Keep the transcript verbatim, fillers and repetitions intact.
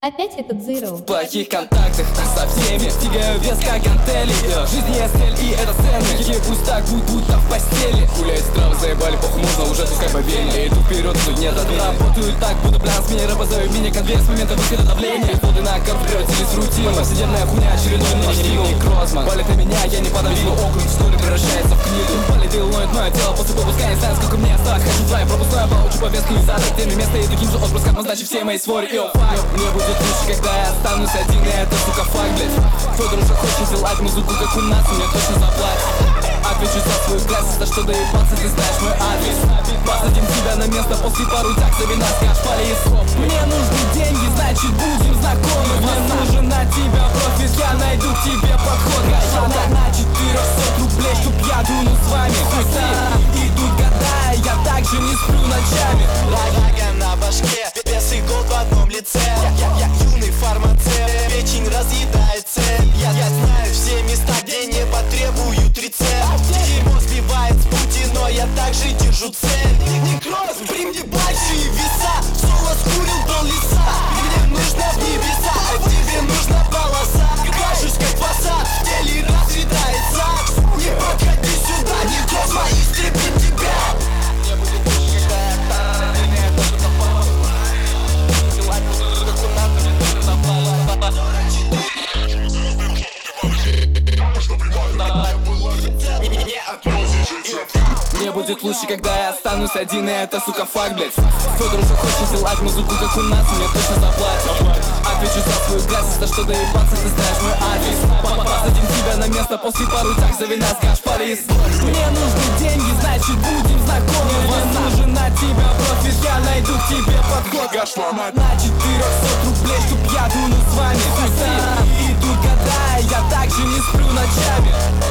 Опять этот Zero. В плохих контактах со всеми тягаю вес как гантели. В жизни есть цель и это ценность. Пусть так будет, будто в постели. Гуляет травы, заебали, похуй, можно уже пускай повели. Иду вперед, тут нет ответа. Работаю так, буду блян с мини-рэпа, зову мини-конвейер с момента выхода давления. Воды на карт превратились в рутину. Повседневная хуйня, очередной ночник. Кросман валит на меня, я не подавлю. Округ вскоре превращается в книгу. Валит и лоет мое тело после попуска. Не знаю, сколько мне осталось. Хочу твоя пропускная, получу повестку и задать теме место. И таким же отпрыском назначив все мои свори. Йо, фак, мне будет лучше, когда я останусь один, и это, сука, факт, блядь. Фёдор уже хочет сделать музыку, как у нас, мне точно заплатит. Отвечу за свой класс, за что доебаться, ты знаешь мой адрес. Посадим тебя на место после пару так, за вина скажешь полисоп. Мне нужны деньги, значит будем знакомы. Мне нужен на тебя профит, я найду к тебе подход. Гашана на четыреста рублей, чтоб я дунул с вами. Хуйся, идут года, я также не сплю ночами. Рага на башке, вес и год в одном лице. Я, я, я юный фармацевт, печень разъедает цель. Я, я знаю все места, где не потребуют рецепт. Дерьмо сбивает с пути, но я также держу цель. Некроз, примни большие веса. Соло скурил до леса. Мне нужно в небеса, а тебе нужна полоса. Кажусь как фасад, в теле разъедается. Не подходи сюда, Некроз, мои истребит тебя. Не будет больше, когда я там. Мне будет лучше, когда я останусь один, и это, сука, факт, блядь. Фёдор уже хочет сделать музыку, как у нас, мне точно заплатят. Отвечу за свою грязь, за что доебаться, ты знаешь мой адрес. Посадим тебя на место после пару так, за вина скажешь полис. Мне нужны деньги, значит будем знакомы. Мне нужен на тебя профит, я найду к тебе подход. На четыреста рублей, чтоб я дунул с вами. Идут года, я также не сплю ночами.